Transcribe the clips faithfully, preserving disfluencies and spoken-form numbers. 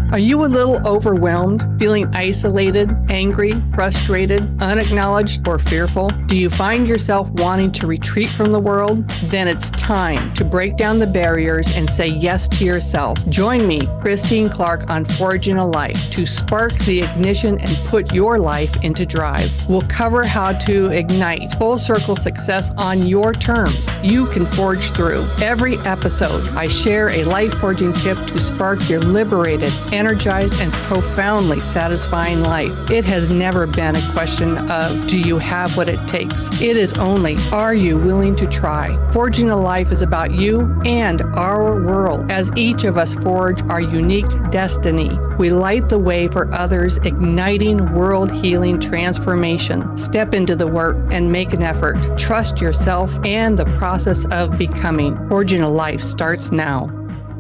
Are you a little overwhelmed, feeling isolated, angry, frustrated, unacknowledged, or fearful? Do you find yourself wanting to retreat from the world? Then it's time to break down the barriers and say yes to yourself. Join me, Christine Clark, on Forging a Life to spark the ignition and put your life into drive. We'll cover how to ignite full circle success on your terms. You can forge through. Every episode, I share a life forging tip to spark your liberated, energized, and profoundly satisfying life. It has never been a question of, do you have what it takes? It is only, are you willing to try? Forging a Life is about you and our world, as each of us forge our unique destiny. We light the way for others, igniting world-healing transformation. Step into the work and make an effort. Trust yourself and the process of becoming. Forging a Life starts now.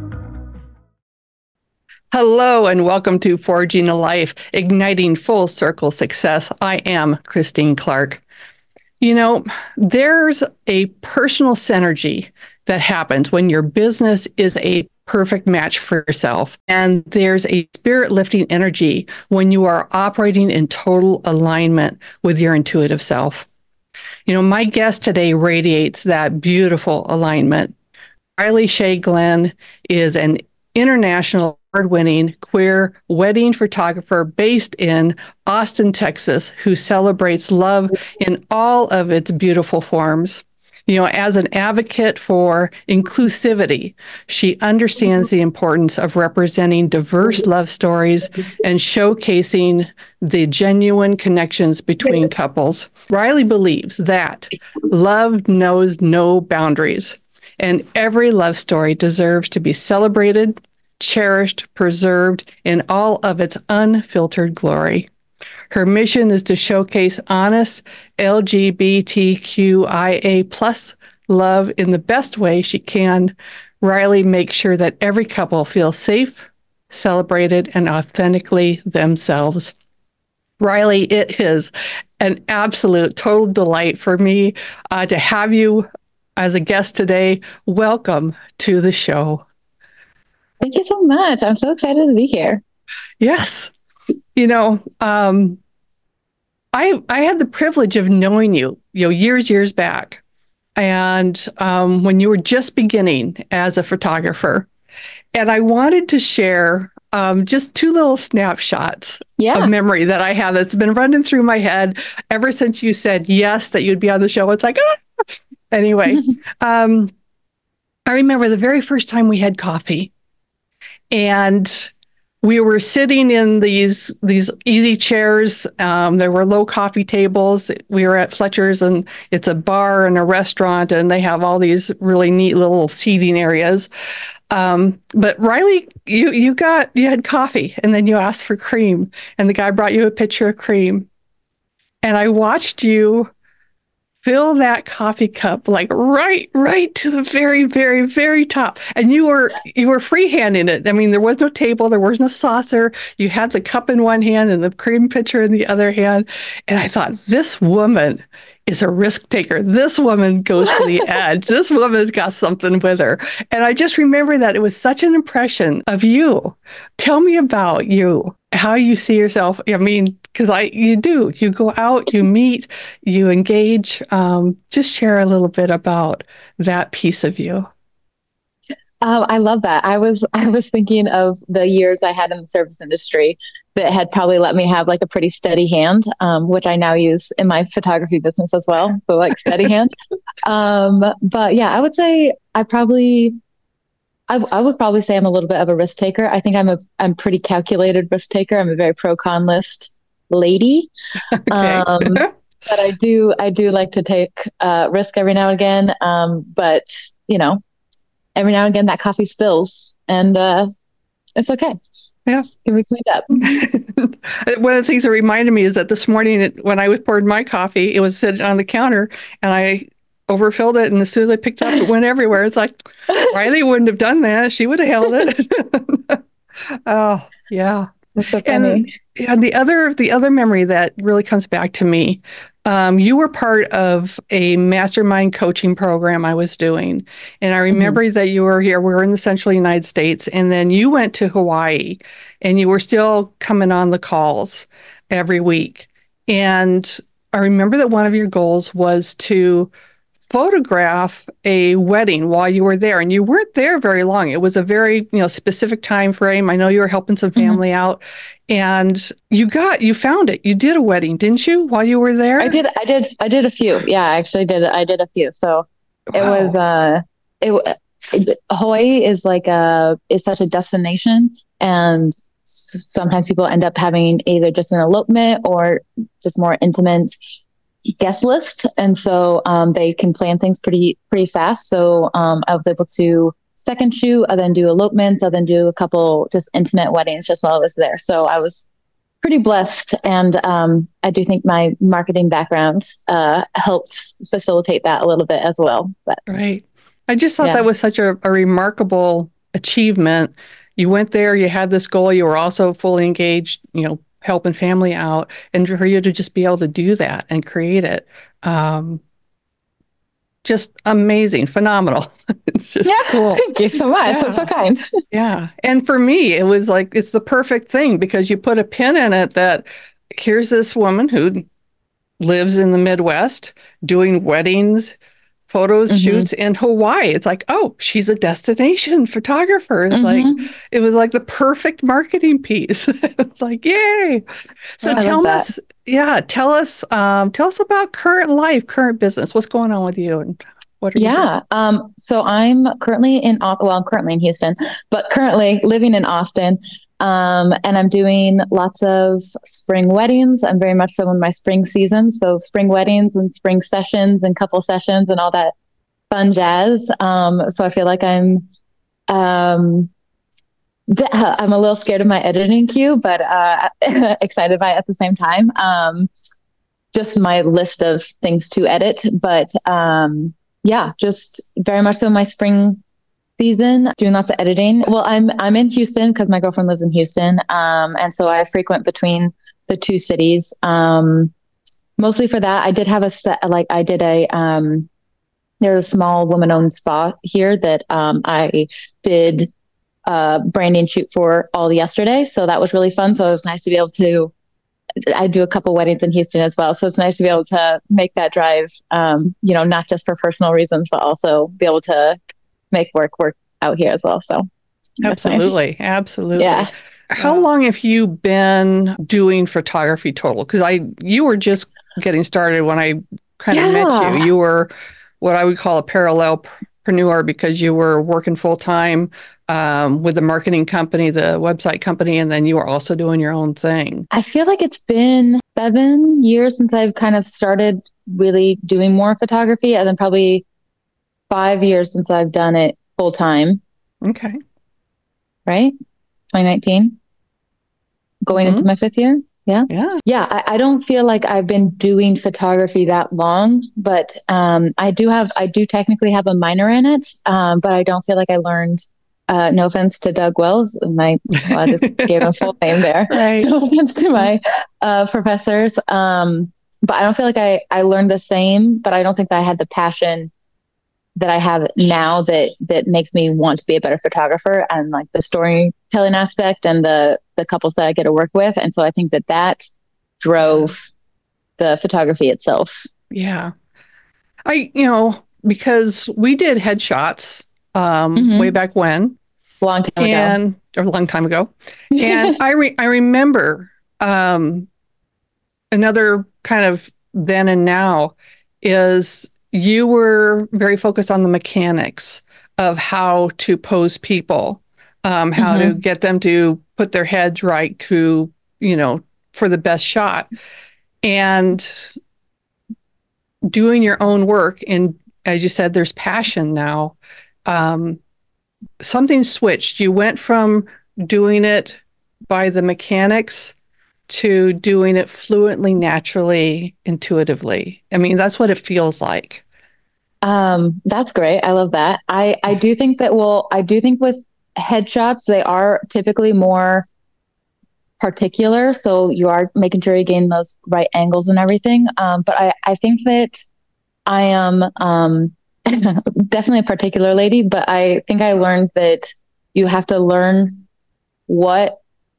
Hello and welcome to Forging a Life, igniting full circle success. I am Christine Clark. You know, there's a personal synergy that happens when your business is a perfect match for yourself. And there's a spirit lifting energy when you are operating in total alignment with your intuitive self. You know, my guest today radiates that beautiful alignment. Riley Shea Glenn is an international award-winning queer wedding photographer based in Austin, Texas, who celebrates love in all of its beautiful forms. You know, as an advocate for inclusivity, she understands the importance of representing diverse love stories and showcasing the genuine connections between couples. Riley believes that love knows no boundaries, and every love story deserves to be celebrated, cherished, preserved in all of its unfiltered glory. Her mission is to showcase honest L G B T Q I A plus love in the best way she can. Riley makes sure that every couple feels safe, celebrated, and authentically themselves. Riley, it is an absolute total delight for me uh, to have you as a guest today. Welcome to the show. Thank you so much. I'm so excited to be here. Yes. You know, um, I I had the privilege of knowing you, you know, years, years back. And um, when you were just beginning as a photographer. And I wanted to share um, just two little snapshots yeah. of memory that I have that's been running through my head ever since you said yes, that you'd be on the show. It's like, ah! Anyway, um, I remember the very first time we had coffee. And we were sitting in these these easy chairs. Um, there were low coffee tables. We were at Fletcher's, and it's a bar and a restaurant, and they have all these really neat little seating areas. Um, but Riley, you you got you had coffee, and then you asked for cream, and the guy brought you a pitcher of cream, and I watched you fill that coffee cup like right, right to the very, very, very top. And you were you were freehanding it. I mean, there was no table, there was no saucer. You had the cup in one hand and the cream pitcher in the other hand. And I thought, this woman is a risk taker. This woman goes to the edge. This woman's got something with her. And I just remember that it was such an impression of you. Tell me about you, how you see yourself. I mean, because I, you do, you go out, you meet, you engage. Um, just share a little bit about that piece of you. Um, I love that. I was I was thinking of the years I had in the service industry that had probably let me have like a pretty steady hand, um, which I now use in my photography business as well. So like steady hand. Um, but yeah, I would say I probably, I, I would probably say I'm a little bit of a risk taker. I think I'm a I'm pretty calculated risk taker. I'm a very pro con list lady. Okay. Um, but I do I do like to take uh, risk every now and again. Um, but you know. Every now and again, that coffee spills, and uh, it's okay. Yeah, can be cleaned up. One of the things that reminded me is that this morning, it, when I was poured my coffee, it was sitting on the counter, and I overfilled it. And as soon as I picked it up, it went everywhere. It's like Riley wouldn't have done that; she would have held it. Oh, yeah. That's so and, funny. and the other, the other memory that really comes back to me um, you were part of a mastermind coaching program I was doing. And I remember mm-hmm. that you were here. We were in the central United States. And then you went to Hawaii and you were still coming on the calls every week. And I remember that one of your goals was to photograph a wedding while you were there, and you weren't there very long. It was a very, you know, specific time frame. I know you were helping some family mm-hmm. out, and you got, you found it. You did a wedding, didn't you, while you were there? I did. I did. I did a few. Yeah, I actually did. I did a few. So wow. it was, uh, it, it, Hawaii is like a, is such a destination, and sometimes people end up having either just an elopement or just more intimate guest list, and so um, they can plan things pretty pretty fast. So um, I was able to second shoot, I then do elopements, I then do a couple just intimate weddings just while I was there. So I was pretty blessed, and um, I do think my marketing background uh, helps facilitate that a little bit as well. But right, I just thought yeah. that was such a, a remarkable achievement. You went there, you had this goal, you were also fully engaged, you know, helping family out, and for you to just be able to do that and create it, um, just amazing, phenomenal. It's just yeah, cool. Thank you so much. Yeah. That's so kind. Yeah. And for me, it was like, it's the perfect thing because you put a pin in it that here's this woman who lives in the Midwest doing weddings, photos, mm-hmm. shoots in Hawaii. It's like, oh, she's a destination photographer. It's mm-hmm. like, it was like the perfect marketing piece. It's like, yay. So yeah, tell us, yeah, tell us, um, tell us about current life, current business. What's going on with you and what are you yeah. doing? Um, so I'm currently in, well, I'm currently in Houston, but currently living in Austin. Um, and I'm doing lots of spring weddings. I'm very much so in my spring season. So spring weddings and spring sessions and couple sessions and all that fun jazz. Um, so I feel like I'm, um, I'm a little scared of my editing queue, but, uh, excited by it at the same time. Um, just my list of things to edit, but, um, yeah, just very much so my spring season, doing lots of editing. Well, I'm I'm in Houston because my girlfriend lives in Houston, um, and so I frequent between the two cities. Um, mostly for that, I did have a set. Like I did a um, there's a small woman-owned spa here that um, I did a branding shoot for all yesterday, so that was really fun. So it was nice to be able to. I do a couple weddings in Houston as well. So it's nice to be able to make that drive, um, you know, not just for personal reasons, but also be able to make work work out here as well. So absolutely. Nice. Absolutely. Yeah. How yeah. long have you been doing photography total? Because I, you were just getting started when I kind of yeah. met you. You were what I would call a parallelpreneur because you were working full time um, with the marketing company, the website company, and then you were also doing your own thing. I feel like it's been seven years since I've kind of started really doing more photography, and then probably five years since I've done it full time. Okay. Right? twenty nineteen. Going mm-hmm. into my fifth year. Yeah. Yeah. Yeah. I, I don't feel like I've been doing photography that long, but um, I do have, I do technically have a minor in it, um, but I don't feel like I learned, uh, no offense to Doug Wells, my, well, I just gave him full name there. Right. No offense to my uh, professors. Um, but I don't feel like I, I learned the same, but I don't think that I had the passion that I have now that, that makes me want to be a better photographer, and like the storytelling aspect and the, the couples that I get to work with. And so I think that that drove the photography itself. Yeah. I, you know, because we did headshots um, mm-hmm. way back when. Long time and, ago. Or a long time ago. And I, re- I remember um, another kind of then and now is you were very focused on the mechanics of how to pose people, um, how mm-hmm. to get them to put their heads right to, you know, for the best shot, and doing your own work. And as you said, there's passion now. Um, something switched. You went from doing it by the mechanics to doing it fluently, naturally, intuitively. I mean, that's what it feels like. Um, that's great. I love that. I, I do think that, well, I do think with headshots, they are typically more particular. So you are making sure you gain those right angles and everything. Um, but I, I think that I am um, definitely a particular lady, but I think I learned that you have to learn what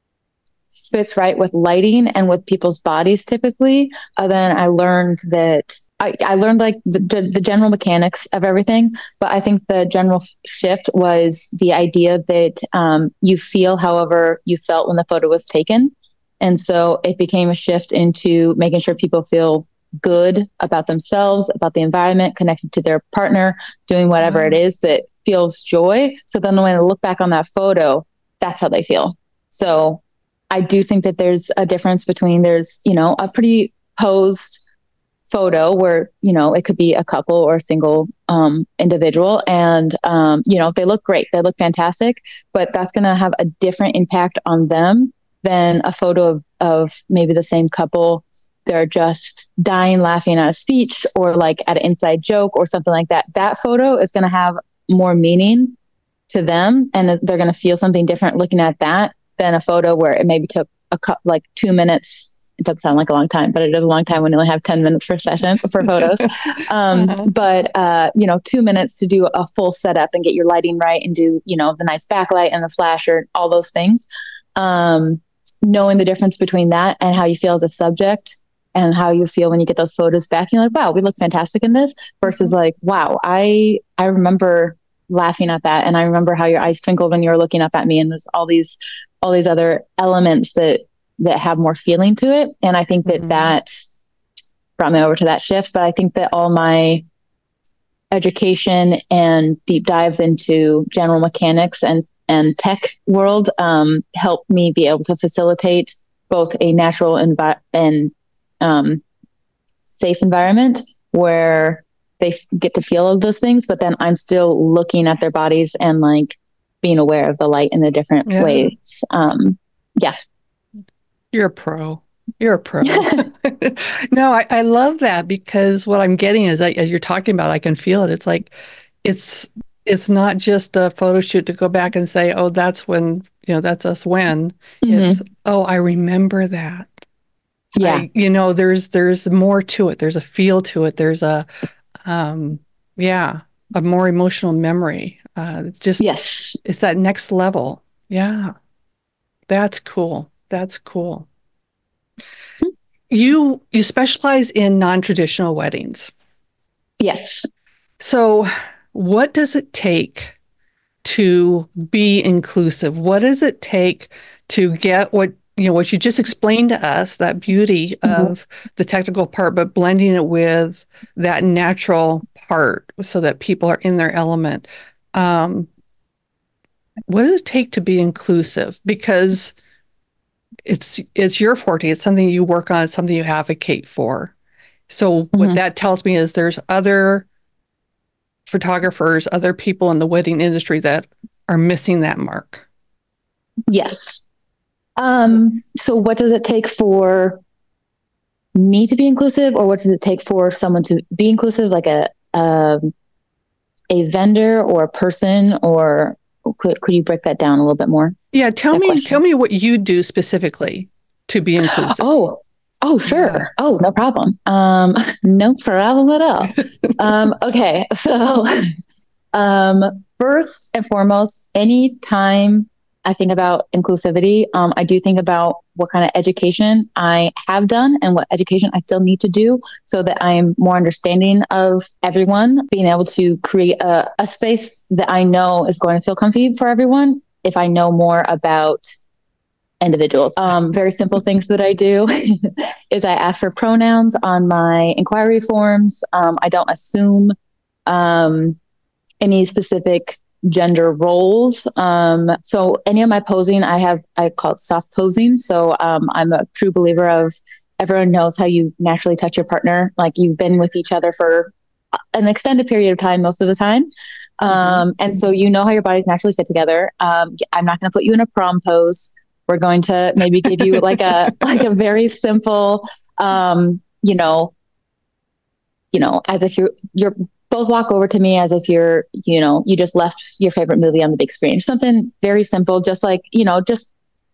fits right with lighting and with people's bodies typically. Uh, then I learned that I, I learned like the, the general mechanics of everything, but I think the general f- shift was the idea that um, you feel however you felt when the photo was taken. And so it became a shift into making sure people feel good about themselves, about the environment, connected to their partner, doing whatever Wow. it is that feels joy. So then when they look back on that photo, that's how they feel. So I do think that there's a difference between there's, you know, a pretty posed photo where, you know, it could be a couple or a single um, individual. And, um, you know, they look great, they look fantastic, but that's going to have a different impact on them than a photo of, of maybe the same couple. They're just dying laughing at a speech or like at an inside joke or something like that. That photo is going to have more meaning to them, and they're going to feel something different looking at that than a photo where it maybe took a cu- like two minutes. It doesn't sound like a long time, but it is a long time when you only have ten minutes per session for photos. Um, Uh-huh. but, uh, you know, two minutes to do a full setup and get your lighting right and do, you know, the nice backlight and the flasher, all those things. Um, knowing the difference between that and how you feel as a subject and how you feel when you get those photos back, you're like, wow, we look fantastic in this versus like, wow, I, I remember laughing at that. And I remember how your eyes twinkled when you were looking up at me, and there's all these, all these other elements that, that have more feeling to it. And I think that Mhm. that brought me over to that shift. But I think that all my education and deep dives into general mechanics and, and tech world um, helped me be able to facilitate both a natural envi- and um, safe environment where they f- get to feel those things, but then I'm still looking at their bodies and like being aware of the light in the different Yeah. ways. Um, yeah. You're a pro. You're a pro. No, I, I love that because what I'm getting is I, as you're talking about, I can feel it. It's like it's it's not just a photo shoot to go back and say, oh, that's when, you know, that's us when. It's, Mm-hmm. oh, I remember that. Yeah. I, you know, there's there's more to it. There's a feel to it. There's a um yeah, a more emotional memory. Uh it's just Yes. it's that next level. Yeah. That's cool. That's cool. You you specialize in non-traditional weddings. Yes. So, what does it take to be inclusive? What does it take to get what, you know, what you just explained to us, that beauty Mm-hmm. of the technical part, but blending it with that natural part so that people are in their element. Um, what does it take to be inclusive? Because it's it's your forte. It's something you work on. It's something you advocate for. So what Mm-hmm. that tells me is there's other photographers, other people in the wedding industry that are missing that mark. Yes. Um, so what does it take for me to be inclusive, or what does it take for someone to be inclusive, like a, um, a vendor or a person, or could, could you break that down a little bit more? Yeah, tell That me tell question. me what you do specifically to be inclusive. Oh, oh, Yeah. sure. Oh, no problem. Um, no problem at all. Um, okay. So, um, first and foremost, anytime I think about inclusivity, um, I do think about what kind of education I have done and what education I still need to do so that I'm more understanding of everyone, being able to create a, a space that I know is going to feel comfy for everyone if I know more about individuals. Um, very simple things that I do is I ask for pronouns on my inquiry forms. Um, I don't assume um, any specific gender roles. Um, so any of my posing, I have, I call it soft posing. So um, I'm a true believer of everyone knows how you naturally touch your partner. Like you've been with each other for an extended period of time, most of the time. Mm-hmm. Um, and so you know how your bodies naturally fit together. Um, I'm not going to put you in a prom pose. We're going to maybe give you like a, like a very simple, um, you know, you know, as if you're, you're both walk over to me as if you're, you know, you just left your favorite movie on the big screen. Something very simple, just like, you know, just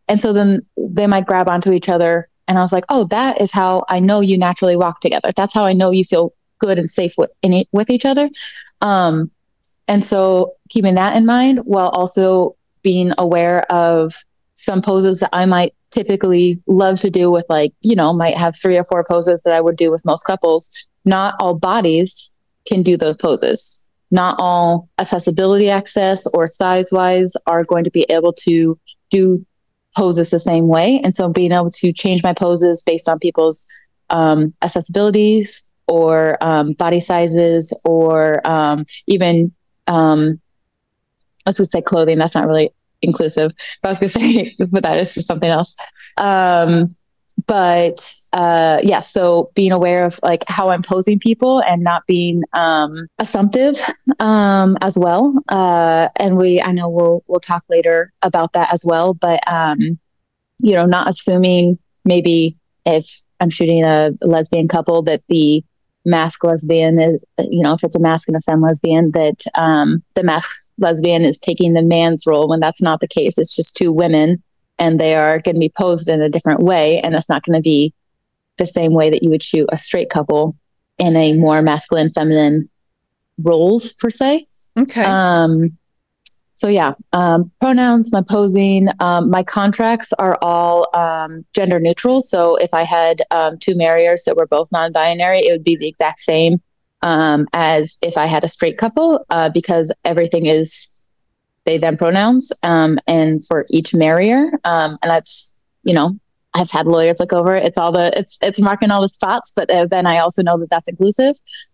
And so then they might grab onto each other. And I was like, oh, that is how I know you naturally walk together. That's how I know you feel good and safe with, in it, with each other. Um, and so keeping that in mind while also being aware of some poses that I might typically love to do with, like, you know, might have three or four poses that I would do with most couples. Not all bodies can do those poses. Not all accessibility access or size wise are going to be able to do poses the same way. And so being able to change my poses based on people's um, accessibilities or um, body sizes or um, even, um, let's just say clothing. That's not really inclusive, but I was going to say, but that is just something else. Um, but uh, yeah, so being aware of like how I'm posing people and not being um, assumptive um, as well. Uh, and we, I know we'll we'll talk later about that as well. But um, you know, not assuming maybe if I'm shooting a lesbian couple that the mask lesbian is, you know, if it's a mask and a femme lesbian, that um, the mask lesbian is taking the man's role when that's not the case. It's just two women and they are going to be posed in a different way. And that's not going to be the same way that you would shoot a straight couple in a more masculine, feminine roles per se. Okay. Um, so yeah, um, pronouns, my posing, um, my contracts are all um, gender neutral. So if I had um, two marriers that were both non-binary, it would be the exact same um, as if I had a straight couple, uh, because everything is they them pronouns, um, and for each marrier, um, and that's, you know, I've had lawyers look over it. It's all the it's it's marking all the spots, but then I also know that that's inclusive.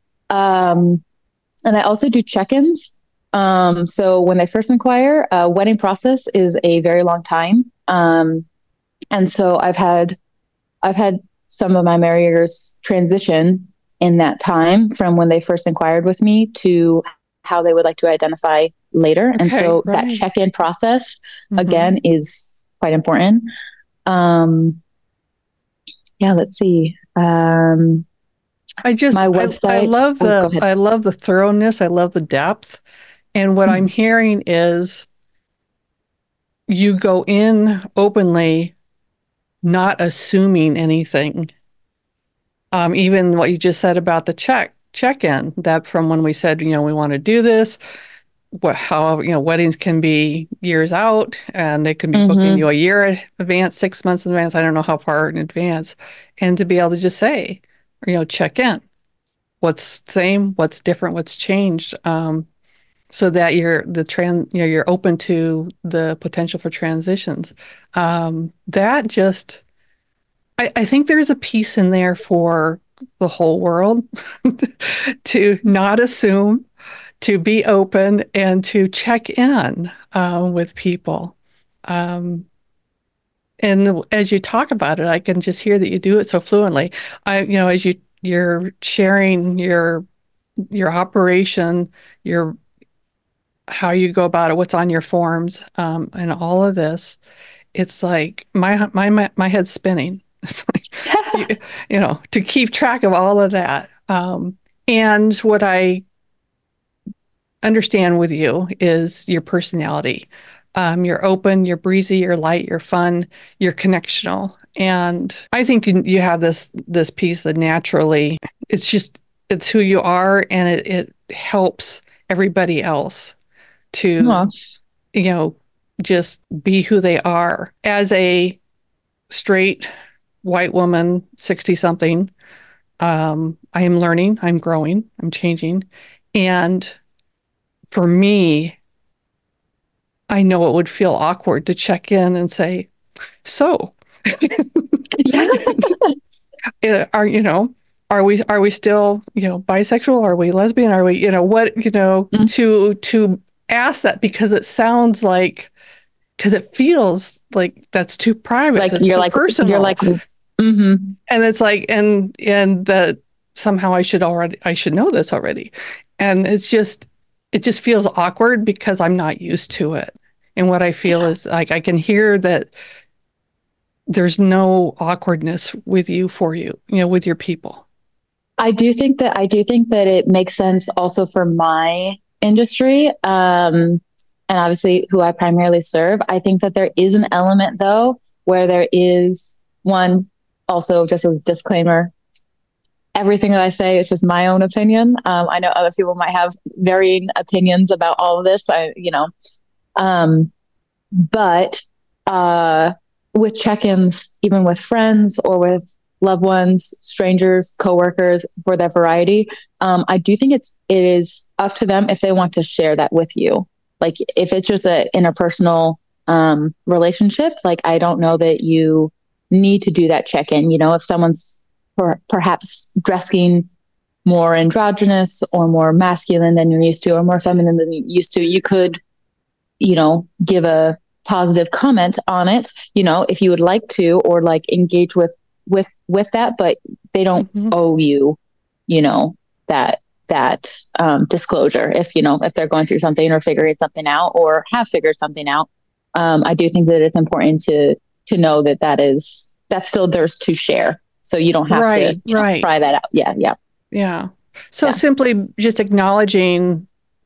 Um, and I also do check-ins. Um, so when they first inquire, uh, wedding process is a very long time. Um, and so I've had, I've had some of my marriers transition in that time from when they first inquired with me to how they would like to identify later. Okay, and so right. That check-in process, mm-hmm. again, is quite important. Um, yeah, let's see. Um, I just, my website. I, I love the, oh, I love the thoroughness. I love the depth. And what I'm hearing is you go in openly, not assuming anything. Um, even what you just said about the check, check-in, that from when we said, you know, we want to do this, what, how, you know, weddings can be years out and they can be mm-hmm. booking you a year in advance, six months in advance. I don't know how far in advance. And to be able to just say, you know, check in. What's same, what's different, what's changed. Um, so that you're the trans, you know, you're open to the potential for transitions. Um, that just, I, I think there's a piece in there for the whole world to not assume, to be open, and to check in uh, with people. Um, and as you talk about it, I can just hear that you do it so fluently. I, you know, as you you're sharing your your operation, your how you go about it, what's on your forms, um, and all of this, it's like my my my, my head's spinning. It's like, you, you know, to keep track of all of that. Um, and what I understand with you is your personality. Um, you're open, you're breezy, you're light, you're fun, you're connectional. And I think you, you have this this piece that naturally, it's just, it's who you are, and it, it helps everybody else to, Aww. you know, just be who they are. As a straight white woman, sixty something, um, I am learning, I'm growing, I'm changing. And for me, I know it would feel awkward to check in and say, so, are, you know, are we, are we still, you know, bisexual? Are we lesbian? Are we, you know, what, you know, mm-hmm. to, to ask that, because it sounds like, because it feels like that's too private. Like that's you're too like, personal. You're like, mm-hmm. And it's like, and, and that somehow I should already, I should know this already. And it's just, it just feels awkward because I'm not used to it. And what I feel is like, I can hear that there's no awkwardness with you, for you, you know, with your people. I do think that, I do think that it makes sense also for my industry. Um, and obviously who I primarily serve. I think that there is an element though, where there is one, also just as a disclaimer, everything that I say is just my own opinion. Um, I know other people might have varying opinions about all of this. I, you know, um, but uh, with check-ins, even with friends or with loved ones, strangers, coworkers, for that variety, um, I do think it's it is up to them if they want to share that with you. Like if it's just a interpersonal um, relationship, like I don't know that you need to do that check-in. You know, if someone's per- perhaps dressing more androgynous or more masculine than you're used to, or more feminine than you're used to, you could, you know, give a positive comment on it, you know, if you would like to, or like engage with, with, with that, but they don't mm-hmm. owe you, you know, that, that um, disclosure if, you know, if they're going through something or figuring something out or have figured something out. Um, I do think that it's important to, to know that that is, that's still theirs to share. So you don't have right, to you know, right. try that out. Yeah. Yeah. Yeah. So yeah. simply just acknowledging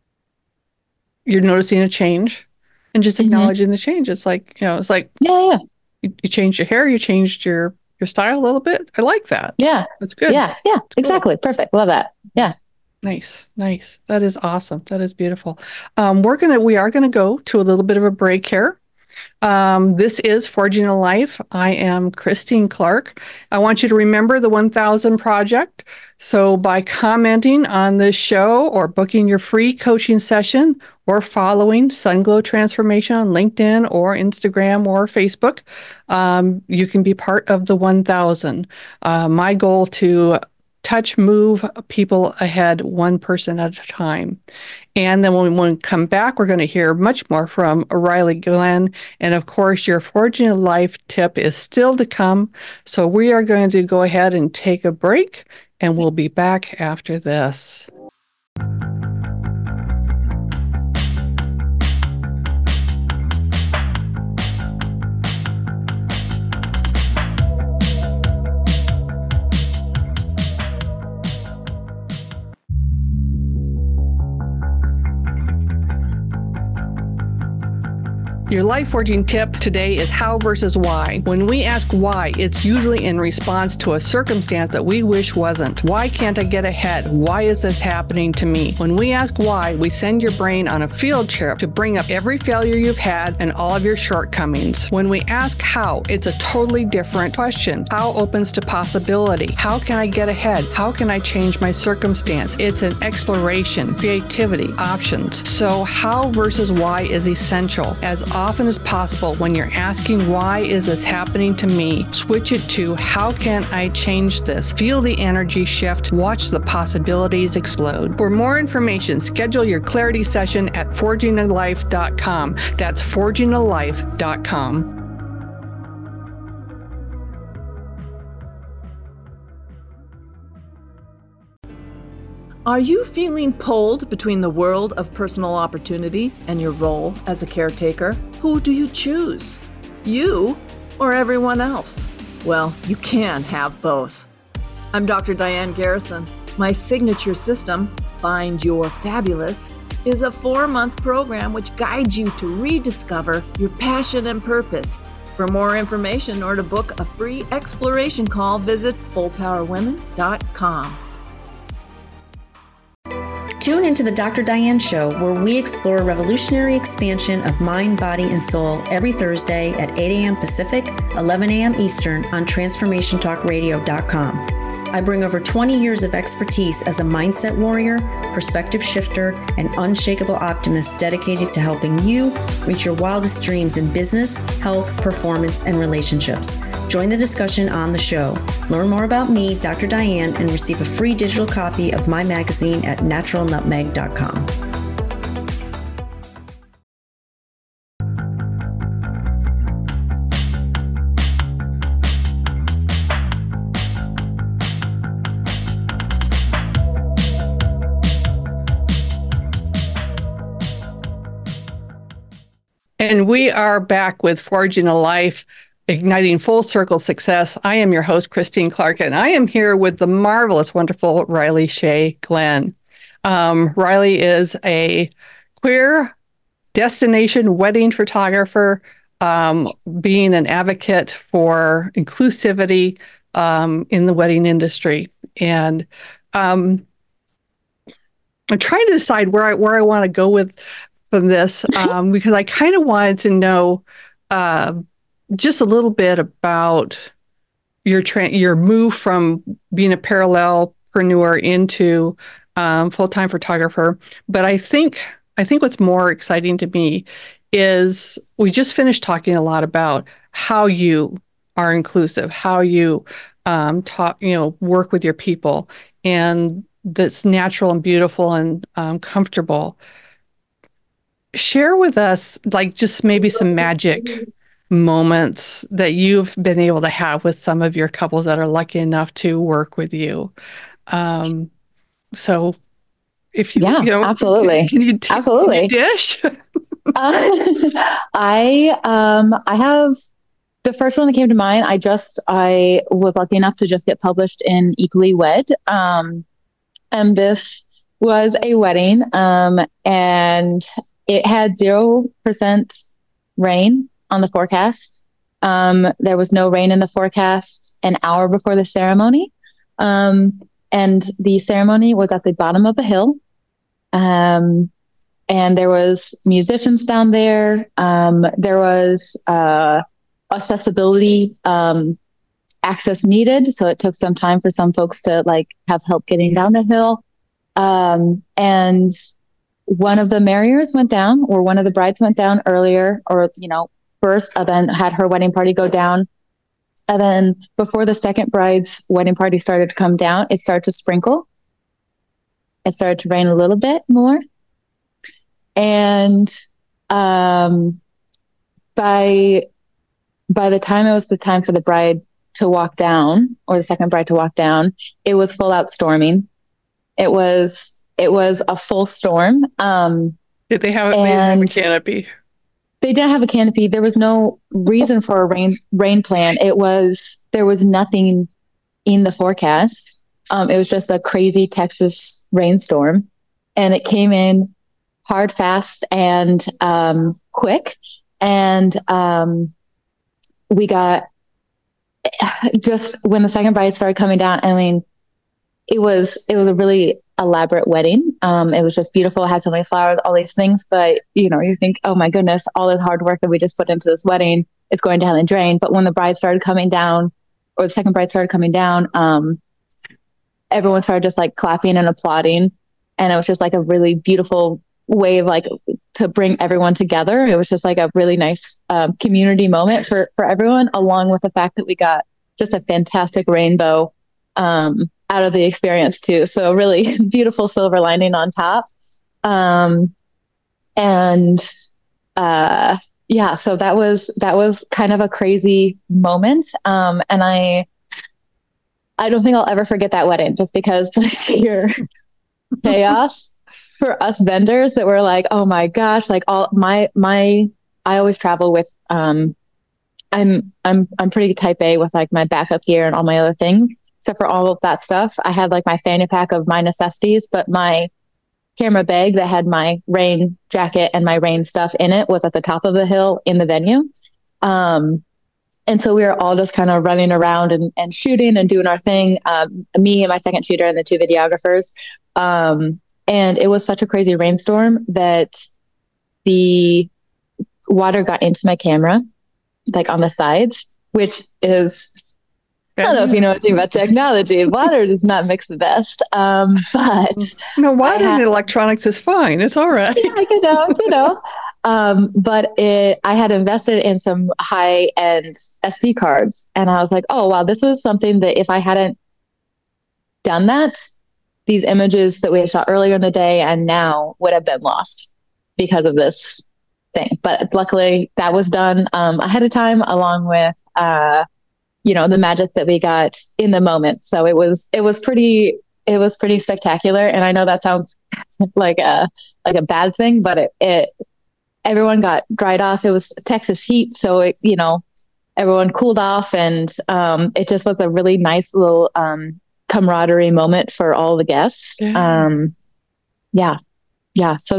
you're noticing a change and just acknowledging mm-hmm. the change. It's like, you know, it's like, yeah, yeah. You, you changed your hair, you changed your, your style a little bit. I like that. Yeah. That's good. Yeah. Yeah. That's exactly. Cool. Perfect. Love that. Yeah. Nice. Nice. That is awesome. That is beautiful. Um, we're going to, we are going to go to a little bit of a break here. Um, this is Forging a Life. I am Christine Clark. I want you to remember the one thousand Project. So by commenting on this show or booking your free coaching session or following Sunglow Transformation on LinkedIn or Instagram or Facebook, um, you can be part of the one thousand. Uh, my goal to touch, move people ahead one person at a time. And then when we come back, we're going to hear much more from Riley Glenn. And of course, your Forging a Life tip is still to come. So we are going to go ahead and take a break, and we'll be back after this. Your life forging tip today is how versus why. When we ask why, it's usually in response to a circumstance that we wish wasn't. Why can't I get ahead? Why is this happening to me? When we ask why, we send your brain on a field trip to bring up every failure you've had and all of your shortcomings. When we ask how, it's a totally different question. How opens to possibility. How can I get ahead? How can I change my circumstance? It's an exploration, creativity, options. So how versus why is essential. As often as possible, when you're asking, why is this happening to me? Switch it to, how can I change this? Feel the energy shift. Watch the possibilities explode. For more information, schedule your clarity session at forging a life dot com. That's forging a life dot com. Are you feeling pulled between the world of personal opportunity and your role as a caretaker? Who do you choose? You or everyone else? Well, you can have both. I'm Doctor Diane Garrison. My signature system, Find Your Fabulous, is a four-month program which guides you to rediscover your passion and purpose. For more information or to book a free exploration call, visit full power women dot com. Tune into the Doctor Diane Show, where we explore revolutionary expansion of mind, body, and soul every Thursday at eight a.m. Pacific, eleven a.m. Eastern on transformation talk radio dot com. I bring over twenty years of expertise as a mindset warrior, perspective shifter, and unshakable optimist dedicated to helping you reach your wildest dreams in business, health, performance, and relationships. Join the discussion on the show. Learn more about me, Doctor Diane, and receive a free digital copy of my magazine at natural nutmeg dot com. And we are back with Forging a Life, Igniting Full Circle Success. I am your host, Christine Clark, and I am here with the marvelous, wonderful Riley Shea Glenn. Um, Riley is a queer destination wedding photographer, um, being an advocate for inclusivity um, in the wedding industry. And um, I'm trying to decide where I where I want to go with from this um, because I kind of wanted to know uh, just a little bit about your tra- your move from being a parallelpreneur into um, full-time photographer. But I think I think what's more exciting to me is we just finished talking a lot about how you are inclusive, how you um, talk, you know, work with your people, and that's natural and beautiful and um, comfortable. Share with us, like, just maybe some magic moments that you've been able to have with some of your couples that are lucky enough to work with you. Um, so if you, Yeah, you know, absolutely. can, can you, t- absolutely. can you dish? uh, I, um, I have the first one that came to mind. I just, I was lucky enough to just get published in Equally Wed. Um, and this was a wedding, um, and it had zero percent rain on the forecast. Um, there was no rain in the forecast an hour before the ceremony. Um, and the ceremony was at the bottom of a hill. Um, and there was musicians down there. Um, there was uh, accessibility um, access needed. So it took some time for some folks to like have help getting down the hill. Um, and one of the marriers went down, or one of the brides went down earlier, or, you know, first, and then had her wedding party go down. And then before the second bride's wedding party started to come down, it started to sprinkle. It started to rain a little bit more. And um, by by the time it was the time for the bride to walk down, or the second bride to walk down, it was full out storming. It was it was a full storm. Um, Did they have, they didn't have a canopy? They didn't have a canopy. There was no reason for a rain rain plan. It was there was nothing in the forecast. Um, it was just a crazy Texas rainstorm, and it came in hard, fast, and um, quick. And um, we got just when the second bride started coming down. I mean, it was it was a really elaborate wedding. Um, it was just beautiful. It had so many flowers, all these things. But you know, you think, oh my goodness, all this hard work that we just put into this wedding is going down the drain. But when the bride started coming down, or the second bride started coming down, um, everyone started just like clapping and applauding, and it was just like a really beautiful way of like to bring everyone together. It was just like a really nice um, community moment for for everyone, along with the fact that we got just a fantastic rainbow um, out of the experience too. So really beautiful silver lining on top. Um, and uh, yeah, so that was that was kind of a crazy moment. Um, and I I don't think I'll ever forget that wedding, just because the sheer chaos for us vendors that were like, oh my gosh, like all my, my, I always travel with, um, I'm, I'm, I'm pretty type A with like my backup gear and all my other things, except for all of that stuff. I had like my fanny pack of my necessities, but my camera bag that had my rain jacket and my rain stuff in it was at the top of the hill in the venue. Um, and so we were all just kind of running around and, and shooting and doing our thing. Um, me and my second shooter and the two videographers. Um, And it was such a crazy rainstorm that the water got into my camera, like on the sides, which is, I don't know if you know anything about technology. Water does not mix the best. Um, but no, water and electronics is fine. It's all right. Yeah, you know, you know. Um, but it, I had invested in some high end S D cards, and I was like, oh, wow, this was something that if I hadn't done that, these images that we had shot earlier in the day and now would have been lost because of this thing. But luckily that was done um, ahead of time, along with, uh, you know, the magic that we got in the moment. So it was, it was pretty, it was pretty spectacular. And I know that sounds like a, like a bad thing, but it, it, everyone got dried off. It was Texas heat. So it, you know, everyone cooled off, and um, it just was a really nice little, um, camaraderie moment for all the guests. Yeah. Um, yeah. Yeah. So that was,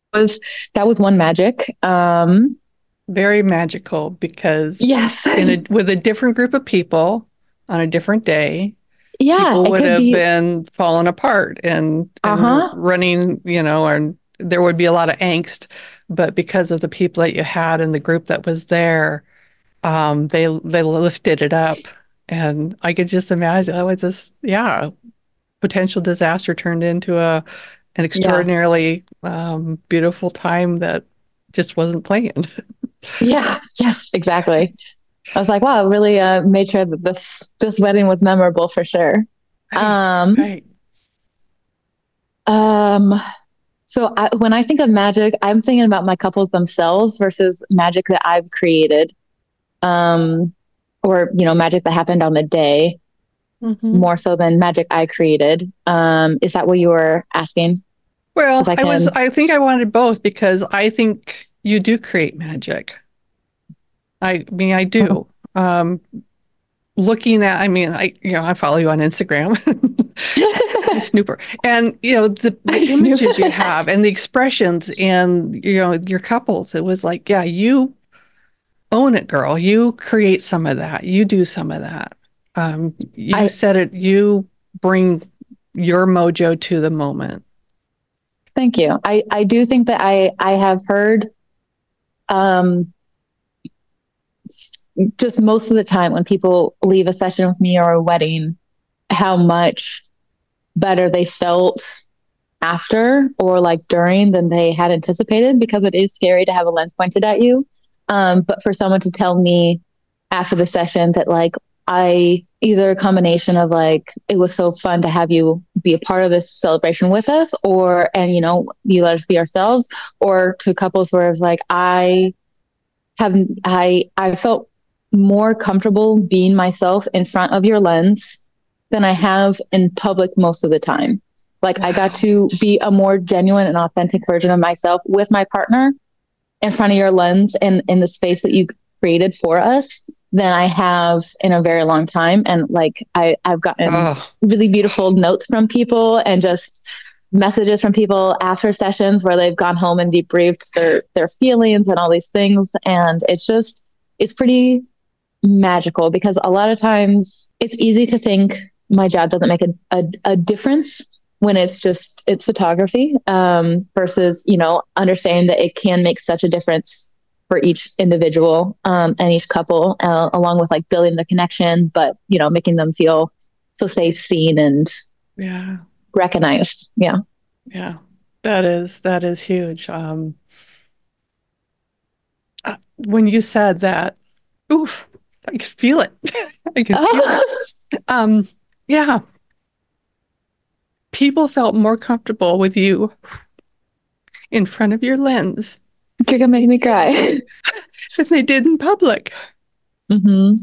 was that was one magic. Um, Very magical because yes, in a, with a different group of people on a different day, yeah, people it would could have be. been falling apart and, and Uh-huh. running, you know, and there would be a lot of angst. But because of the people that you had in the group that was there, um, they they lifted it up. And I could just imagine that was just, yeah, potential disaster turned into a an Yeah, extraordinarily um, beautiful time that just wasn't planned. yeah, yes, exactly. I was like, wow, it really uh, made sure that this this wedding was memorable for sure. Right, Um, right. um, so I, when I think of magic, I'm thinking about my couples themselves versus magic that I've created, um, or you know, magic that happened on the day, Hmm. more so than magic I created. Um, is that what you were asking? If Well, I I was, can. I think I wanted both because I think you do create magic. I mean, I do. Um, looking at, I mean, I, you know, I follow you on Instagram. I snooper. And, you know, the, the I snoop. images you have and the expressions and, you know, your couples, it was like, yeah, you own it, girl. You create some of that. You do some of that. Um, you I said it, you bring your mojo to the moment. Thank you. I I do think that I I have heard um just most of the time when people leave a session with me or a wedding, how much better they felt after or like during than they had anticipated, because it is scary to have a lens pointed at you. Um, but for someone to tell me after the session that like I either a combination of like it was so fun to have you be a part of this celebration with us, or and you know you let us be ourselves, or to couples where it's like I have I I felt more comfortable being myself in front of your lens than I have in public most of the time. Like I got Wow. to be a more genuine and authentic version of myself with my partner in front of your lens and in the space that you created for us than I have in a very long time. And like I, I've gotten Oh, really beautiful notes from people and just messages from people after sessions where they've gone home and debriefed their their feelings and all these things. And it's just it's pretty magical because a lot of times it's easy to think my job doesn't make a, a, a difference when it's just it's photography, um, versus you know understanding that it can make such a difference for each individual, um, and each couple, uh, along with like building the connection, but you know making them feel so safe, seen, and yeah. recognized. Yeah. Yeah. That is, that is huge. Um, uh, when you said that, oof, I could feel it. I could feel it. Oh, Um, yeah. People felt more comfortable with you in front of your lens you're gonna make me cry. than they did in public. Mm-hmm.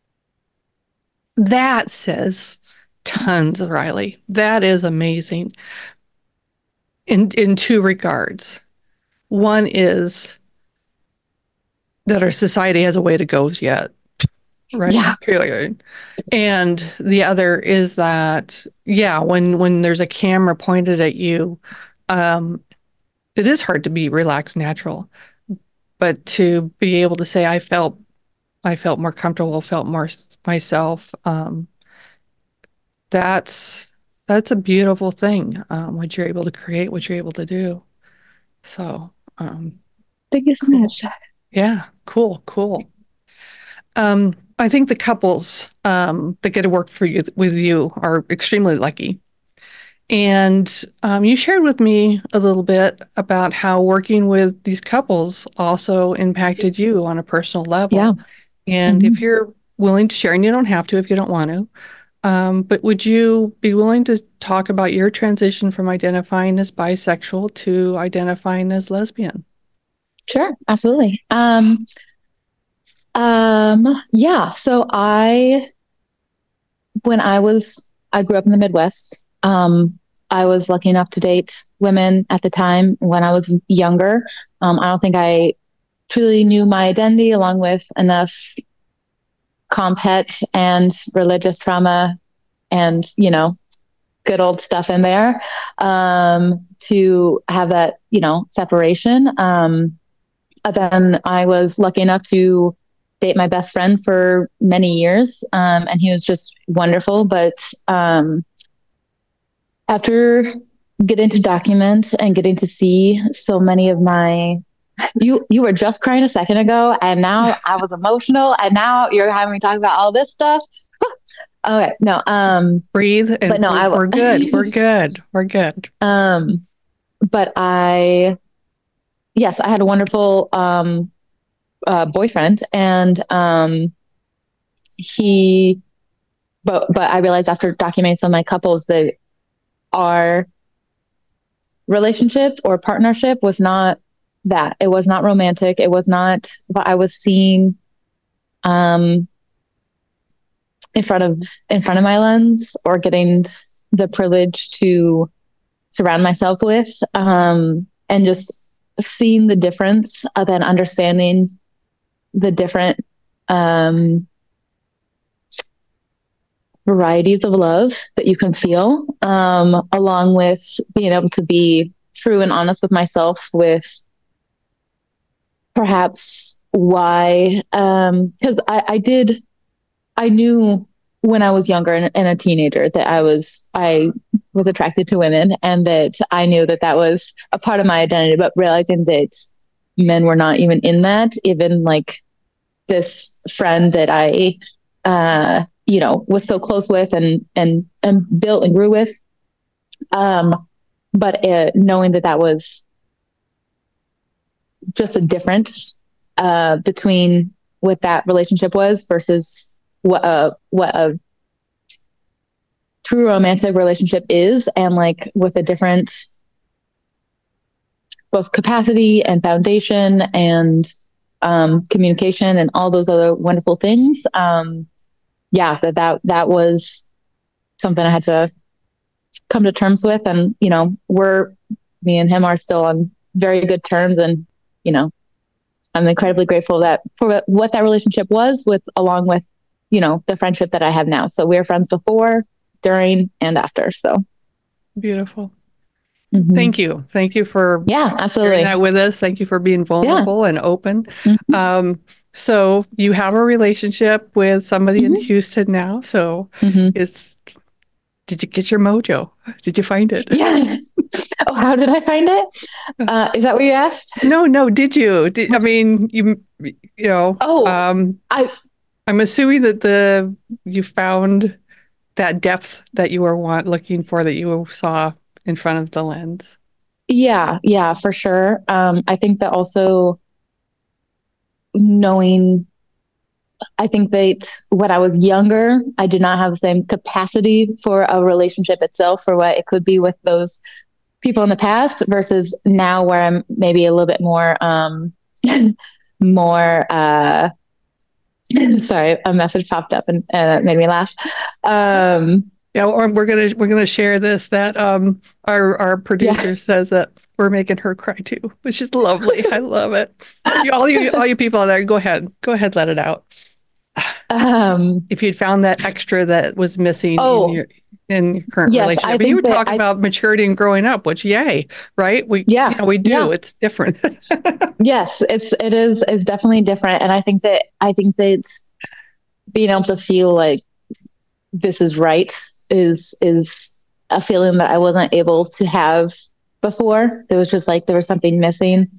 That says tons, Riley. That is amazing in in two regards. One is that our society has a way to go yet, right? Yeah. Period. And the other is that, yeah, when when there's a camera pointed at you, um, it is hard to be relaxed, natural, but to be able to say, I felt, I felt more comfortable, felt more myself. Um, that's that's a beautiful thing. Um, what you're able to create, what you're able to do. So, um, Thank you so cool. much. Yeah, cool, cool. Um, I think the couples um, that get to work for you with you are extremely lucky. And um, you shared with me a little bit about how working with these couples also impacted you on a personal Yeah. level. And Mm-hmm. if you're willing to share, and you don't have to if you don't want to, um, but would you be willing to talk about your transition from identifying as bisexual to identifying as lesbian? Sure, absolutely. Um, um, yeah. So I, when I was, I grew up in the Midwest. Um, I was lucky enough to date women at the time when I was younger. Um, I don't think I truly knew my identity, along with enough compet and religious trauma and, you know, good old stuff in there, um, to have that, you know, separation. Um, then I was lucky enough to date my best friend for many years. Um, and he was just wonderful. But, um, after getting to document and getting to see so many of my, you, you were just crying a second ago, and now I was emotional, and now you're having me talk about all this stuff. Okay. No, um, breathe and but no, we're, I, we're good. We're good. We're good. Um, but I, yes, I had a wonderful, um, uh, boyfriend, and, um, he, but, but I realized after documenting some of my couples that our relationship or partnership was not that. It was not romantic. It was not what I was seeing, um, in front of, in front of my lens, or getting the privilege to surround myself with, um, and just seeing the difference, and then understanding the different, um, varieties of love that you can feel, um, along with being able to be true and honest with myself with perhaps why, um, cause I, I did, I knew when I was younger and, and a teenager that I was, I was attracted to women, and that I knew that that was a part of my identity, but realizing that men were not even in that, even like this friend that I, uh, you know, was so close with and, and, and built and grew with. Um, but uh, knowing that that was just a difference, uh, between what that relationship was versus what a, what a true romantic relationship is, and like with a different both capacity and foundation and, um, communication and all those other wonderful things. Um, yeah, that, that, that was something I had to come to terms with. And, you know, we're, me and him are still on very good terms. And, you know, I'm incredibly grateful that for what that relationship was, with, along with, you know, the friendship that I have now. So we were friends before, during, and after. So beautiful. mm-hmm. Thank you. Thank you for yeah, absolutely. sharing that with us. Thank you for being vulnerable yeah. and open. Mm-hmm. Um, so you have a relationship with somebody mm-hmm. in Houston now. So mm-hmm. it's, did you get your mojo? Did you find it? Yeah. Oh, how did I find it? Uh, is that what you asked? No, no. Did you? Did, I mean, you, you know, oh, um, I, I'm assuming that the, you found that depth that you were want looking for, that you saw in front of the lens. Yeah, yeah, for sure. Um, I think that also knowing, I think that when I was younger, I did not have the same capacity for a relationship itself, for what it could be with those people in the past, versus now where I'm maybe a little bit more, um, more, uh, sorry, a message popped up and uh, made me laugh. Um, yeah, or we're gonna we're gonna share this, that um our our producer yeah. says that we're making her cry too, which is lovely. I love it. You, all you all you people out there, go ahead, go ahead, let it out. Um, if you'd found that extra that was missing oh, in your in your current yes, relationship, I but you were talking I, about maturity and growing up, which yay, right? We yeah, you know, we do. Yeah. It's different. Yes, it's it is it's definitely different, and I think that I think that being able to feel like this is right is is a feeling that I wasn't able to have before. There was just like there was something missing,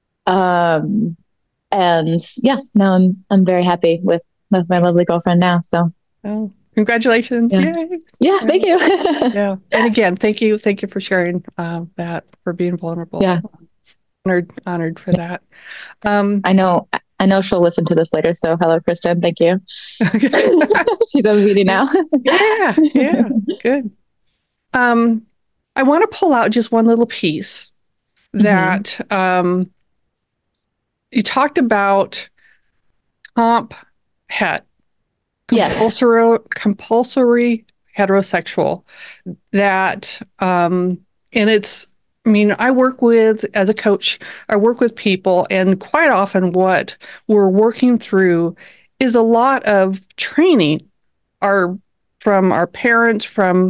um, and yeah, now I'm I'm very happy with with my lovely girlfriend now. So, oh, congratulations! Yeah, Yay. yeah, thank you. Yeah, and again, thank you, thank you for sharing um, that, for being vulnerable. Yeah, honored, honored for that. Um, I know. I know she'll listen to this later. So hello, Kristen. Thank you. She's on meeting now. yeah. Yeah. Good. Um, I want to pull out just one little piece that, mm-hmm. um, you talked about comp het, compulsory, yes. compulsory heterosexual, that, um, and it's, I mean, I work with, as a coach, I work with people, and quite often what we're working through is a lot of training our, from our parents, from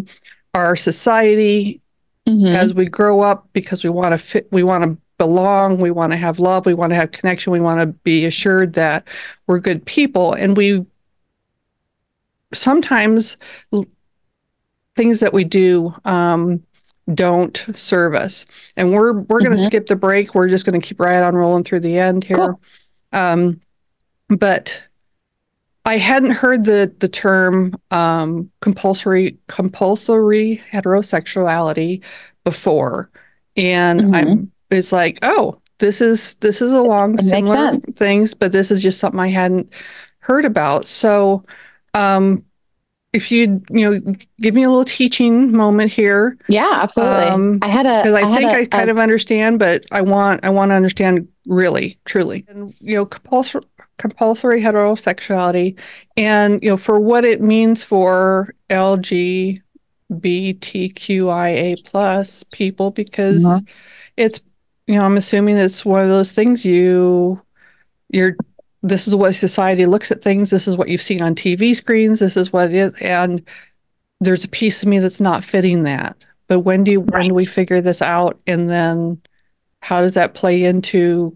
our society Mhm. as we grow up, because we want to fit, we want to belong, we want to have love, we want to have connection, we want to be assured that we're good people. And we sometimes things that we do um, don't serve us. And we're we're going to Mhm. skip the break. We're just going to keep right on rolling through the end here. Cool. Um, but I hadn't heard the the term um, compulsory compulsory heterosexuality before, and Mhm. I'm it's like, oh, this is this is along It makes similar sense. things, but this is just something I hadn't heard about. So, um, if you you know give me a little teaching moment here, Yeah, absolutely. um, I had a because I I had think a, I kind a of understand, but I want I want to understand really, truly. And you know, compulsory compulsory heterosexuality, and you know, for what it means for L G B T Q I A plus people, because Mhm. it's you know, I'm assuming it's one of those things you you're this is what society looks at things. This is what you've seen on T V screens. This is what it is, and there's a piece of me that's not fitting that. But when do you, when do we Right. figure this out? And then how does that play into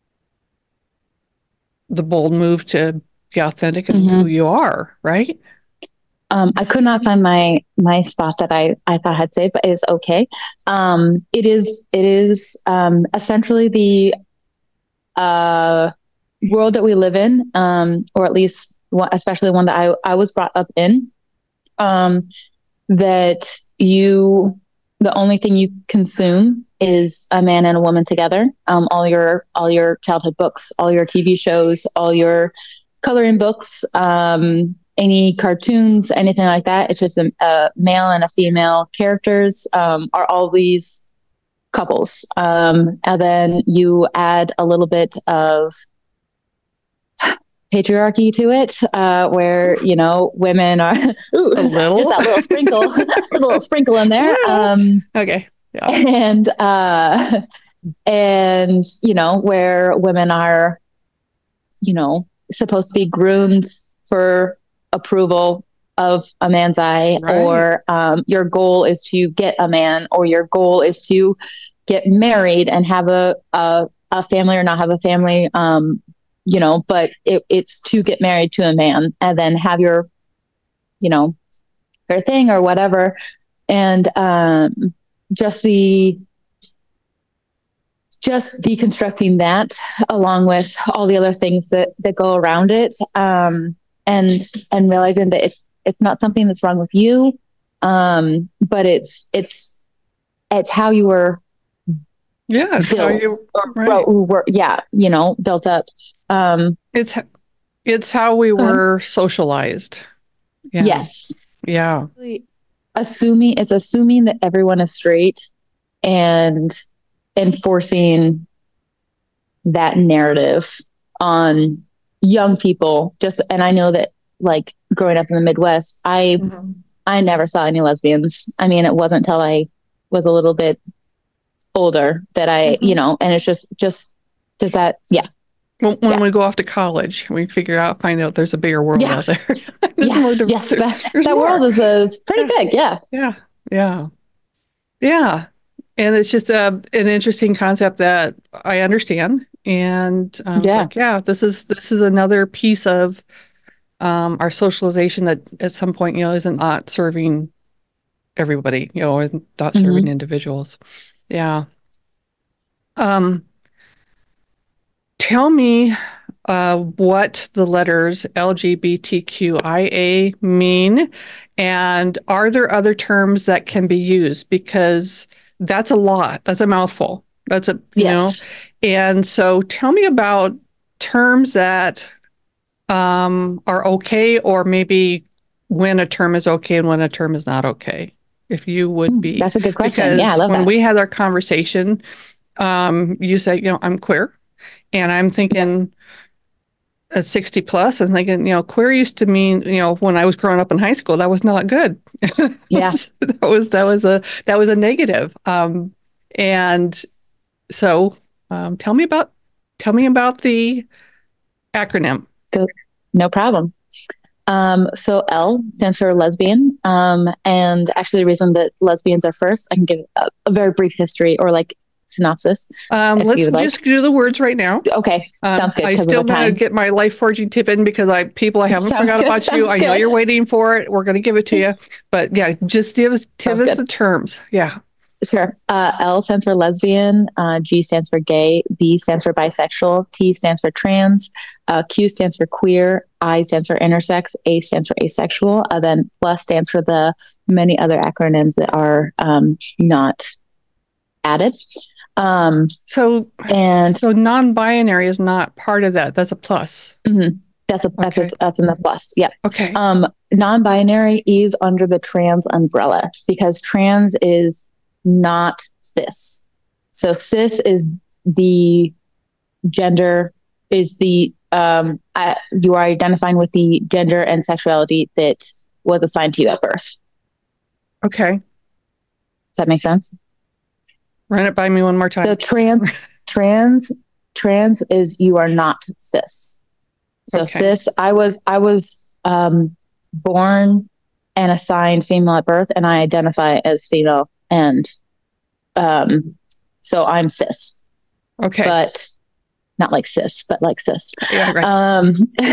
the bold move to be authentic and who Mhm. you are, right? Um, I could not find my my spot that I I thought I'd say, but it's okay. Um, it is it is um, essentially the uh, world that we live in, um, or at least one, especially one that I I was brought up in. Um, that you the only thing you consume is a man and a woman together. Um, all your all your childhood books, all your T V shows, all your coloring books, um, any cartoons, anything like that. It's just a, a male and a female characters um, are all these couples, um, and then you add a little bit of patriarchy to it, uh, where you know women are ooh, A just little. that little sprinkle, a little sprinkle in there, um, Okay. Yeah. and uh, and you know where women are, you know, supposed to be groomed for approval of a man's eye, Right. or um, your goal is to get a man, or your goal is to get married and have a a, a family or not have a family. Um, you know, but it, it's to get married to a man and then have your, you know, your thing or whatever. And um, just the just deconstructing that along with all the other things that that go around it, um, and and realizing that it's it's not something that's wrong with you, um, but it's it's it's how you were Yeah. It's how built you, or, right. or were, yeah, you know, built up. Um, It's, it's how we were socialized. Yeah. yes, Yeah. assuming it's assuming that everyone is straight and enforcing that narrative on young people. Just and I know that like growing up in the Midwest, I Mhm. I never saw any lesbians. I mean, it wasn't until I was a little bit older that I, Mhm. you know, and it's just just does that yeah. When, when Yeah. we go off to college, we figure out, find out there's a bigger world Yeah. out there. There's more Yes, to- yes. there- That, there's that more. world is uh, it's pretty Yeah. big. Yeah. Yeah. Yeah. Yeah. And it's just a, an interesting concept that I understand. And um, it's Yeah. like, yeah, this is this is another piece of um, our socialization that at some point, you know, isn't not serving everybody, you know, and not serving Mhm. individuals. Yeah. Um, tell me uh, what the letters L G B T Q I A mean, and are there other terms that can be used? Because that's a lot. That's a mouthful. That's a, you know, Yes. and so tell me about terms that um, are okay, or maybe when a term is okay and when a term is not okay, if you would Mm, be. That's a good question. Yeah, I Because love when that. we had our conversation, um, you say, you know, I'm queer. And I'm thinking at sixty plus and thinking, you know, queer used to mean, you know, when I was growing up in high school, that was not good. Yeah. that was, that was a, that was a negative. Um, and so, um, tell me about, tell me about the acronym. Go, no problem. Um, so L stands for lesbian. Um, and actually the reason that lesbians are first, I can give a, a very brief history or like synopsis. Um, let's like. just do the words right now. Okay, um, sounds good. I still want to get my life forging tip in because I people I haven't sounds forgot good, about you. I know good. you're waiting for it. We're going to give it to you, but yeah, just give us give us good. the terms. Yeah. Sure. Uh, L stands for lesbian. Uh, G stands for gay. B stands for bisexual. T stands for trans. Uh, Q stands for queer. I stands for intersex. A stands for asexual. Uh, then plus stands for the many other acronyms that are um, not added. Um, so and so non-binary is not part of that. That's a plus. Mm-hmm. That's a that's okay. a that's in the plus. Yeah. Okay. Um, non-binary is under the trans umbrella because trans is not cis. So cis is the gender, is the, um, uh, you are identifying with the gender and sexuality that was assigned to you at birth. Okay. Does that make sense? Run it by me one more time. So trans, trans, trans is you are not cis. So okay. cis, I was, I was, um, born and assigned female at birth, and I identify as female. And um, so I'm cis. Okay. But not like cis, but like cis. Yeah, right. Um,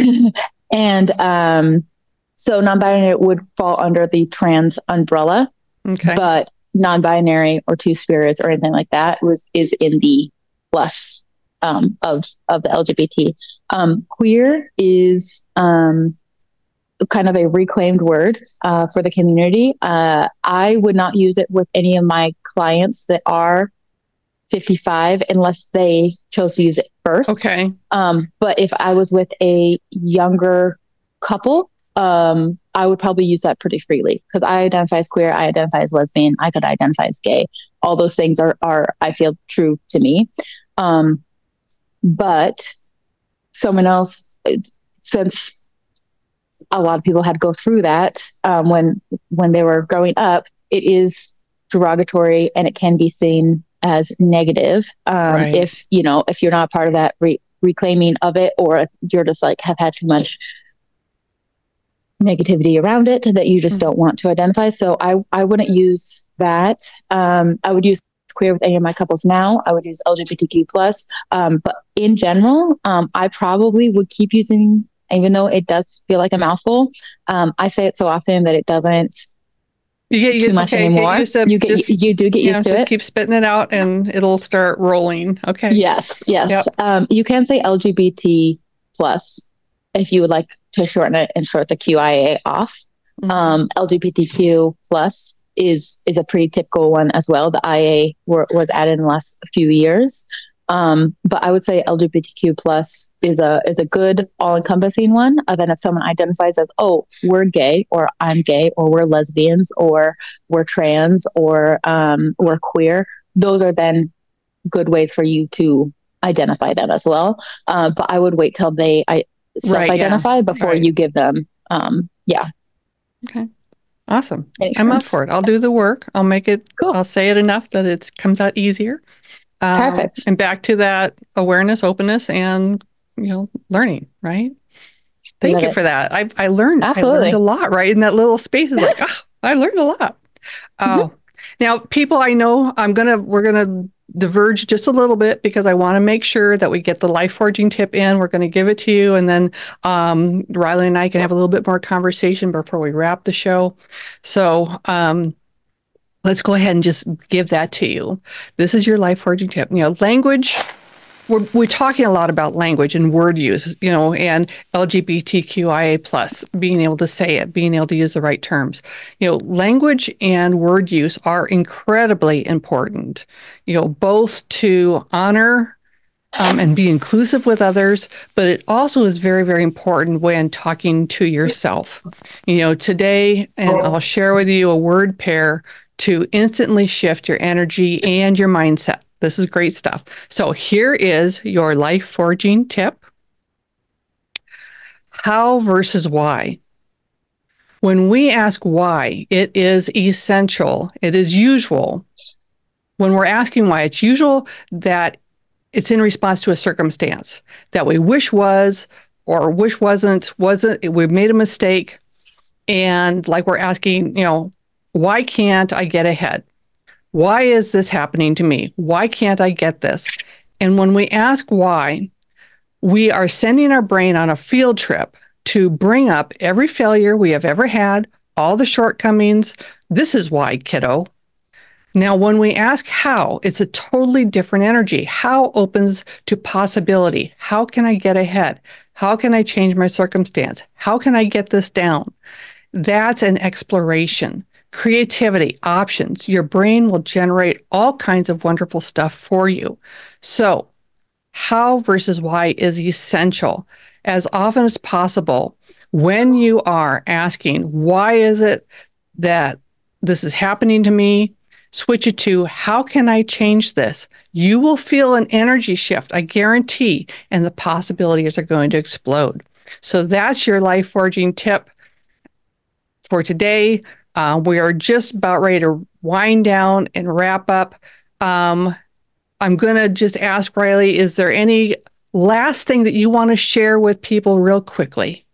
and um, so non-binary would fall under the trans umbrella. Okay. But non-binary or two spirits or anything like that was is in the plus um, of of the L G B T. Um, queer is um, kind of a reclaimed word uh, for the community. Uh, I would not use it with any of my clients that are fifty-five unless they chose to use it first. Okay. Um, but if I was with a younger couple, um, I would probably use that pretty freely because I identify as queer, I identify as lesbian, I could identify as gay. All those things are, are I feel, true to me. Um, but someone else, since a lot of people had to go through that um, when when they were growing up, it is derogatory and it can be seen as negative um, right. if you know if you're not a part of that re- reclaiming of it, or if you're just like have had too much negativity around it that you just mm-hmm. don't want to identify. So I I wouldn't use that. Um, I would use queer with any of my couples now. I would use L G B T Q plus. Um, but in general, um, I probably would keep using. Even though it does feel like a mouthful, um, I say it so often that it doesn't you get too much okay, anymore. Get to you get just, you do get used know, to it. Keep spitting it out, and it'll start rolling. Okay. Yes, yes. Yep. Um, you can say L G B T plus if you would like to shorten it and short the Q I A off. Mm-hmm. Um, L G B T Q plus is is a pretty typical one as well. The I A were, was added in the last few years. Um, but I would say L G B T Q plus is a is a good all encompassing one. And then if someone identifies as, oh, we're gay, or I'm gay, or we're lesbians, or we're trans, or um, we're queer, those are then good ways for you to identify them as well. Uh, but I would wait till they I, self-identify right, yeah. before right. you give them. Um, yeah. Okay. Awesome. I'm up for it. I'll do the work. I'll make it. Cool. I'll say it enough that it comes out easier. Um, Perfect. And back to that awareness, openness, and you know, learning. Right. Thank Love you it. for that. I I learned. Absolutely. I learned a lot. Right in that little space. Is like, oh, I learned a lot. Oh, mm-hmm. Now people, I know I'm gonna we're gonna diverge just a little bit because I want to make sure that we get the life forging tip in. We're going to give it to you, and then um, Riley and I can have a little bit more conversation before we wrap the show. So. Um, Let's go ahead and just give that to you. This is your life forging tip. You know, language, we're, we're talking a lot about language and word use, you know, and L G B T Q I A plus, being able to say it, being able to use the right terms. You know, language and word use are incredibly important, you know, both to honor Um, and be inclusive with others, but it also is very, very important when talking to yourself. You know, today, and I'll share with you a word pair to instantly shift your energy and your mindset. This is great stuff. So here is your life forging tip. How versus why. When we ask why, it is essential, it is usual. When we're asking why, it's usual that it's in response to a circumstance that we wish was, or wish wasn't, wasn't, we made a mistake. And like we're asking, you know, why can't I get ahead? Why is this happening to me? Why can't I get this? And when we ask why, we are sending our brain on a field trip to bring up every failure we have ever had, all the shortcomings. This is why, kiddo. Now, when we ask how, it's a totally different energy. How opens to possibility. How can I get ahead? How can I change my circumstance? How can I get this down? That's an exploration. Creativity, options. Your brain will generate all kinds of wonderful stuff for you. So, how versus why is essential. As often as possible, when you are asking, why is it that this is happening to me? Switch it to, how can I change this? You will feel an energy shift, I guarantee, and the possibilities are going to explode. So that's your life forging tip for today. Uh, we are just about ready to wind down and wrap up. Um, I'm going to just ask Riley, is there any last thing that you want to share with people real quickly?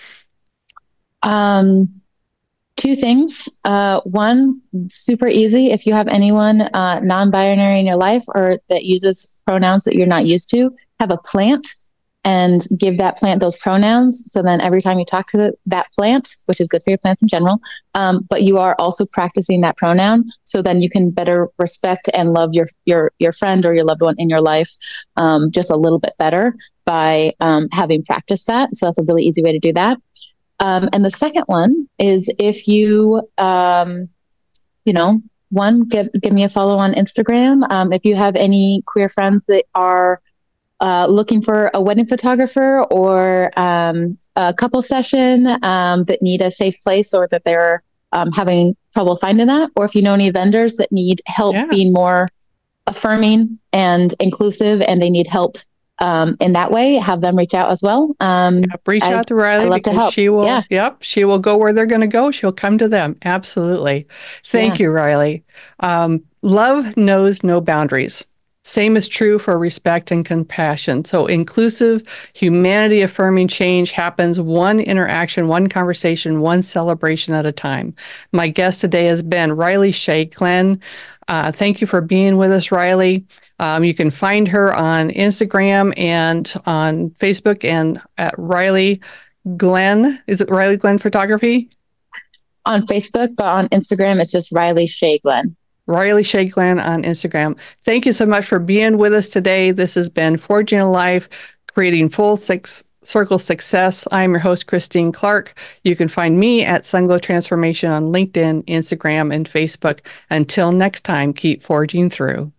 Um, two things. Uh, one, super easy. If you have anyone uh, non-binary in your life or that uses pronouns that you're not used to, have a plant and give that plant those pronouns. So then every time you talk to the, that plant, which is good for your plants in general, um, but you are also practicing that pronoun. So then you can better respect and love your your your friend or your loved one in your life um, just a little bit better by um, having practiced that. So that's a really easy way to do that. Um, and the second one is if you, um, you know, one, give give me a follow on Instagram. Um, if you have any queer friends that are Uh, looking for a wedding photographer or um, a couple session um, that need a safe place or that they're um, having trouble finding that, or if you know any vendors that need help yeah. being more affirming and inclusive and they need help um, in that way, have them reach out as well. Um, yep, reach I, out to Riley because she will, yeah. yep, she will go where they're going to go. She'll come to them. Absolutely. Thank yeah. you, Riley. Um, love knows no boundaries. Same is true for respect and compassion. So inclusive, humanity-affirming change happens one interaction, one conversation, one celebration at a time. My guest today has been Riley Shea Glenn. Uh, thank you for being with us, Riley. Um, you can find her on Instagram and on Facebook and at Riley Glenn. Is it Riley Glenn Photography? On Facebook, but on Instagram, it's just Riley Shea Glenn. Riley Shea Glenn on Instagram. Thank you so much for being with us today. This has been Forging a Life, Creating Full Six Circle Success. I'm your host, Christine Clark. You can find me at Sunglow Transformation on LinkedIn, Instagram, and Facebook. Until next time, keep forging through.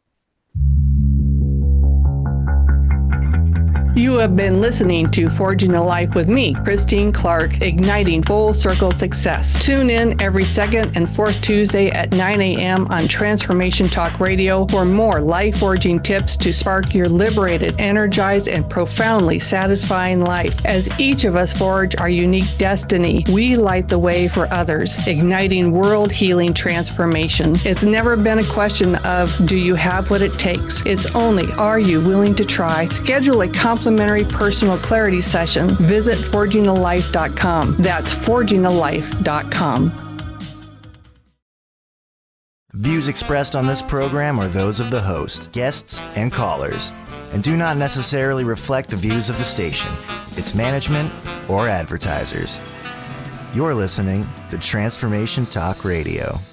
You have been listening to Forging a Life with me, Christine Clark, igniting full circle success. Tune in every second and fourth Tuesday at nine a.m. on Transformation Talk Radio for more life-forging tips to spark your liberated, energized, and profoundly satisfying life. As each of us forge our unique destiny, we light the way for others, igniting world-healing transformation. It's never been a question of, do you have what it takes? It's only, are you willing to try? Schedule a complimentary personal clarity session. Visit forging a life dot com. That's forging a life dot com. Views expressed on this program are those of the host, guests, and callers, and do not necessarily reflect the views of the station, its management, or advertisers. You're listening to Transformation Talk Radio.